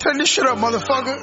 Turn this shit up, motherfucker.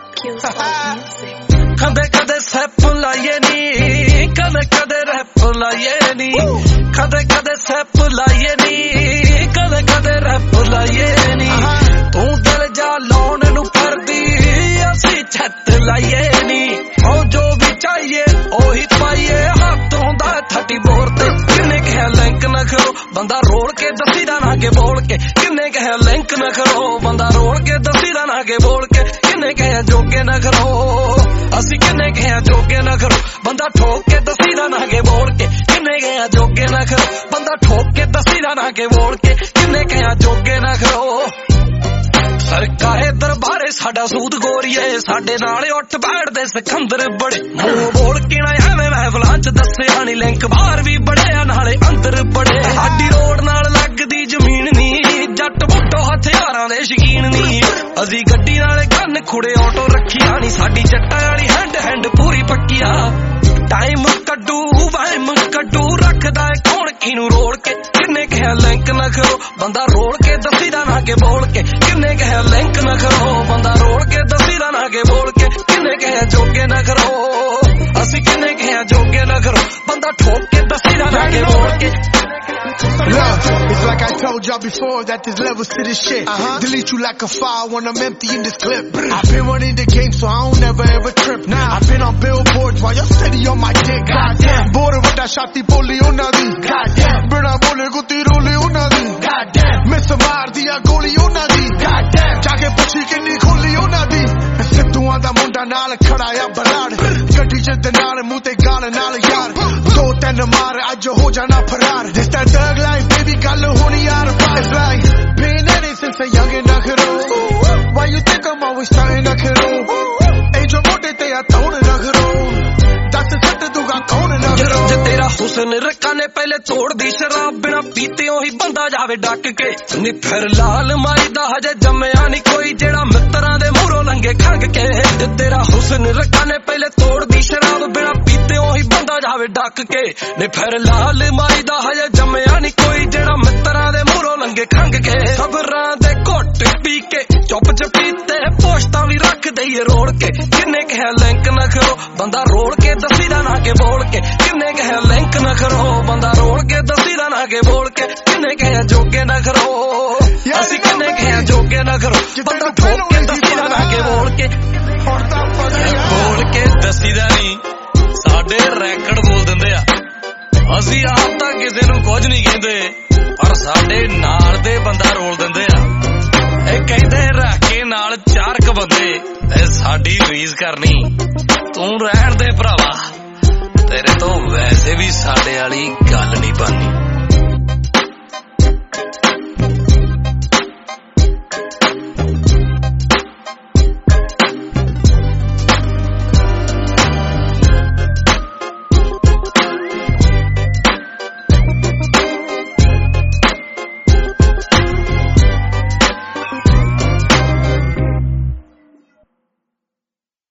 कदे कदे SAP लाइए नी, कदे कदे रैप लाइए नी, कदे कदे सैप लाइए नी, कदे कदे रैप लाइए नी। तू दिल जा लौन नू करदी, असी छत लाइए नी। ओ जो भी चाहिए ओही पाइए, हाथ होंदा 30 बोर ते। किन्ने कहे लिंक न करो, बंदा रोल के दसी दा ना के बोल के। किन्ने कहे लिंक न करो, बंदा रोल के दसी दा ना के बोल के। किन्ने कहे जोगे न करो, असी किन्ने कहे जोगे न करो, बंदा ठोक के दसी दा ना के बोल के। किन्ने कहे जोगे न करो, बंदा ठोक के दसी दा ना के बोल के। किन्ने कहे जोगे न करो। सरकारे दरबारे साडा सूद गोरीए, साडे नाले उठ बैठदे सिकंदर बड़े। मुंह बोल के ना एवें महफलां च दस्सिया नी, लिंक बाहर भी बड़े नाले अंदर बड़े। साडी रोड नाल लगदी जमीन नी, जट बुट्टो हथियारां दे शकीन नी। असी गड्डी नाल गन खुड़े ऑटो रखिया नी, साडी जट्टां वाली हैंड हैंड पूरी पक्किया। टाइम कड्डू वाइम कड्डू, रखदा है कौन किनू रोड़ के। किन्ने कहे लिंक न करो, बंदा रोड़ के दसी दा ना के बोल के। किन्ने कहे लिंक न करो, बंदा रोड़ के दसी दा ना के बोल के। किन्ने कहे जोगे न करो, असी किन्ने कहे जोगे न करो, बंदा ठोक के दसी दा ना के बोल के। Look, it's like I told y'all before that there's levels to this shit. Delete you like a file when I'm empty in this clip. I've been running the game so I don't never ever trip. Now I've been on billboards while you're steady on my dick. Goddamn, border with that shotty poli unna di. Goddamn, bina bole gutti roli unna di. Goddamn, miss maar diya goli unna di. Goddamn, jaake puchi kinni kholi unna di. Siddhuan da munda naal khada ya balad. Gaddi ch de naal muh te gaal naal yaar. Do tin maar aj ho jana farar. This that thug life baby, gall honi yaar vibes like. Been at it since a youngin' na karo. Why you think I'm always trying to karo? Angel mode te ya taun na karo. Das sat duga kaun na karo. जे तेरा हुसन रखा ने पहले तोड़ दी शराब, बिना पीते ही बंदा जावे डक के। नी फिर लाल माई दा हजे जम्मिया नी कोई, जेड़ा मित्तरां दे मूरों लंघे खंग के। जे तेरा हुसन रखा ने पहले तोड़ दी शराब, बिना पीते ही बंदा जावे डक के। नी फिर लाल माई दा हजे जम्मिया नी कोई, जेड़ा मित्तरां दे मूरों लंघे खंग के। खबरां दे घुट पी के चुप चपीते पोस्टां भी रख दईए रोड़ के। किन्ने कहे लिंक न करो, बंदा रोड़ के दसी दा ना के बोल के। किन्ने कहे लिंक न करो, बंदा रोड़ के दसी दा ना के बोल के। किन्ने कहे जोगे न करो, असी किन्ने कहे जोगे न करो, बंदा ठोक के दसी दा ना के बोल के। बोल के दसी दा नी, साडे रैकड़ बोल दिंदे आ। असी आप तां किसे नूं कुछ नहीं कहंदे, पर साडे नाल दे बंदा रोल दिंदे आ। ਇਹ ਕਹਿੰਦੇ ਰੱਖ ਕੇ ਨਾਲ 4 ਕ ਬੰਦੇ, ਇਹ ਸਾਡੀ ਰੀਸ ਕਰਨੀ ਤੂੰ ਰਹਿਣ ਦੇ ਭਰਾਵਾ, ਤੇਰੇ ਤੋਂ ਵੈਸੇ ਵੀ ਸਾਡੇ ਵਾਲੀ ਗੱਲ ਨਹੀਂ ਬਣਨੀ।